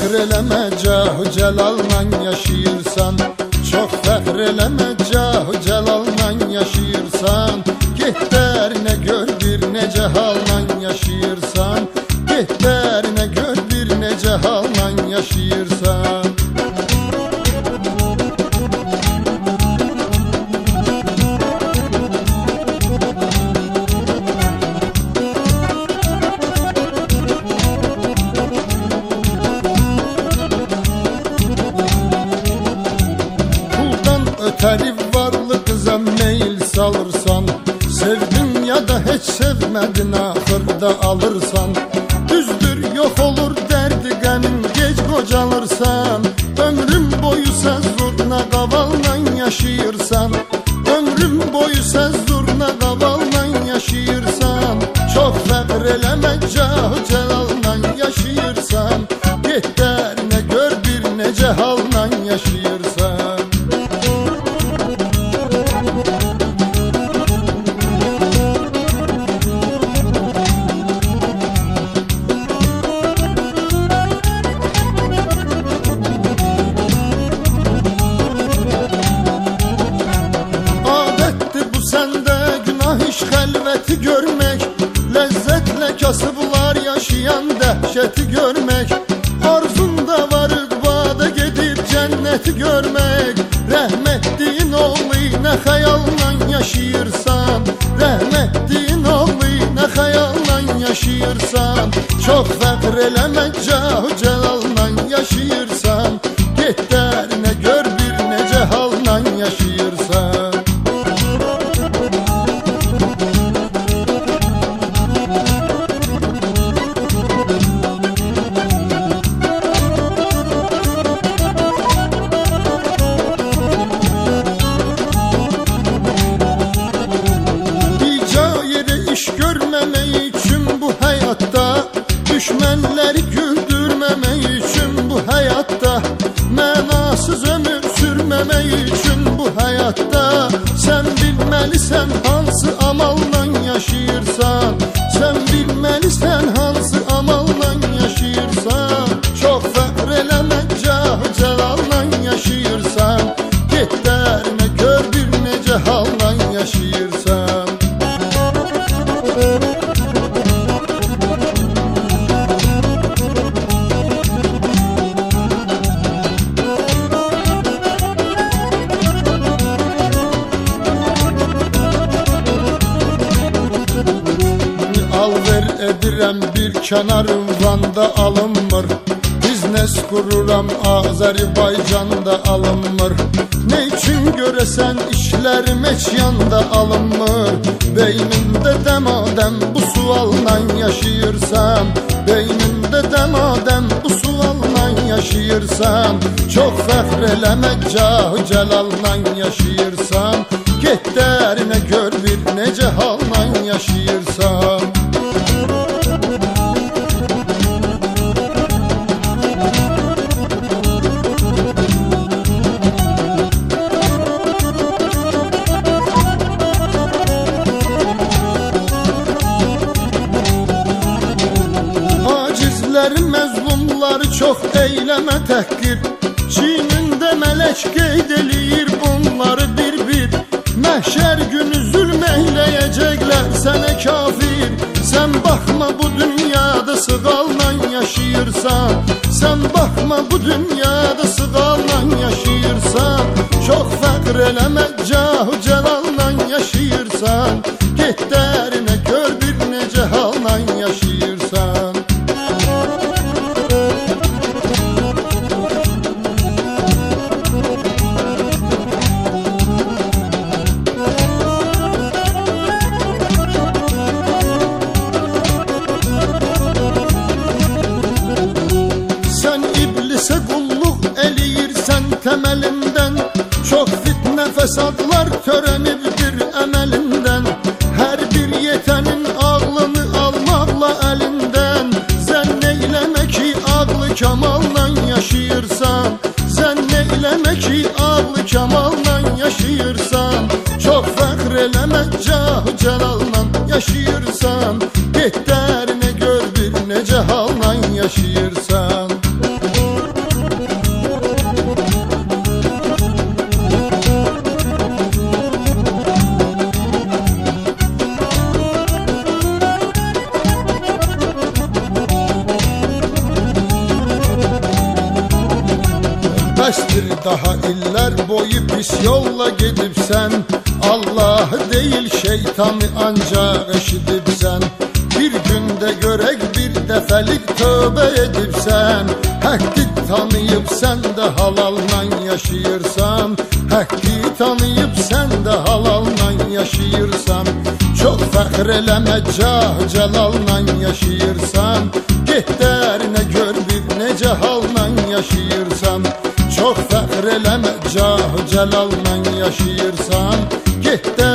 fəxr eləmə cah-ı cəlallan yaşayırsan. Çox fəxr eləmə cah-ı cəlallan yaşayırsan. Get dərinə gör bir necə hallan yaşayırsan. Get dərinə gör bir necə hallan yaşayırsan. Ötəri varlı qıza meyil salırsan. Sevdin ya da heç sevmədin, axırda alırsan. Düzdür, yox olur dərdi qəmin, gec qocalırsan. Ömrüm boyu səz zurna qavalla yaşayırsan. Ömrüm boyu səz zurna qavalla yaşayırsan. Çox fəxr eləmə cah-ı cəlalla yaşayırsan. Get dərinə gör bir necə halla yaşayırsan. Xəlvəti görmək, ləzzətlə kasıblar yaşayan dəhşəti görmək. Arzunda var iqbada gedib cənnəti görmək. Rəhmətliyin oğlu nə xəyalla yaşayırsan. Rəhmətliyin oğlu nə xəyalla yaşayırsan. Çox fəxr eləmə cah-ı cəlalla yaşayırsan. Get dərinə gör bir necə halla yaşayırsan. Düşmənləri güldürməmək üçün bu həyatda, mənasız ömür sürməmək üçün bu həyatda. Sən bilməlisən hansı amalla yaşayırsan. Sən bilməlisən hansı amalla yaşayırsan. Çox fəxr eləmə cah-ı cəlalla yaşayırsan. Get dərinə gör bir necə halla yaşayırsan. Edirəm bir kənarım Vanda alınmır. Biznes qururam Azərbaycanda alınmır. Ne üçün görəsən işlərim heç yanda alınmır. Beynimdə dəmadəm bu sualla yaşayırsan. Beynimdə dəmadəm bu sualla yaşayırsan. Çox fəxr eləmə cah-ı cəlalla yaşayırsan. Get dərinə gör bir necə halla yaşayırsan. Məzlumları çox eyləmə təhqir. Çiynində mələk qeyd eləyir bunları bir-bir. Məhşər günü zülm eyləyəcəklər sənə kafir. Sən baxma bu dünyada sığalla yaşayırsan. Sən baxma bu dünyada sığalla yaşayırsan. Çox fəxr eləmə cah-ı cəlalla yaşayırsan. Get dərinə gör bir necə halla yaşayırsan. Təməlindən çox fitnə fəsadlar törənibdir əməlindən. Hər bir yetənin ağlını almaqla əlindən. Zənn eyləmə ki ağlı kamalla yaşayırsan. Zənn eyləmə ki ağlı kamalla yaşayırsan. Çox fəxr eləmə cah-ı cəlalla yaşayırsan. Get dərinə gör bir necə halla yaşayırsan. Bir daha iller boyu pis yolla gedibsən, Allah deyil şeytanı ancaq eşidibsən. Bir gündə görək bir dəfəlik tövbə edibsən, Həqqi tanıyıb sən də halalla yaşayırsan, Həqqi tanıyıb sən də halalla yaşayırsan. Çox fəxr eləmə cah-cəlalla yaşayırsan, Get dərinə gör bir necə halla yaşayırsan. Çox fəxr eləmə cah-cəlalla yaşayırsan, Get